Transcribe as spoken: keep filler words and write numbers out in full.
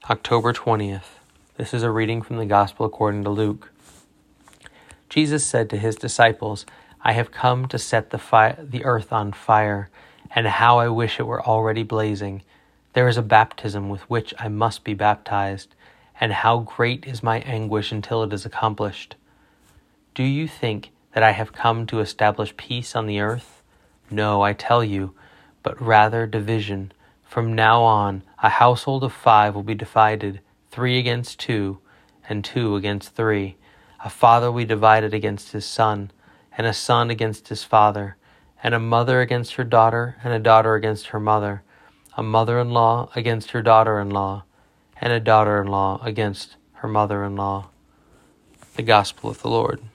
October twentieth. This is a reading from the Gospel according to Luke. Jesus said to his disciples, "I have come to set the, fi- the earth on fire, and how I wish it were already blazing. There is a baptism with which I must be baptized, and how great is my anguish until it is accomplished. Do you think that I have come to establish peace on the earth? No, I tell you, but rather division. From now on, a household of five will be divided, three against two, and two against three. A father will be divided against his son, and a son against his father, and a mother against her daughter, and a daughter against her mother, a mother-in-law against her daughter-in-law, and a daughter-in-law against her mother-in-law." The Gospel of the Lord.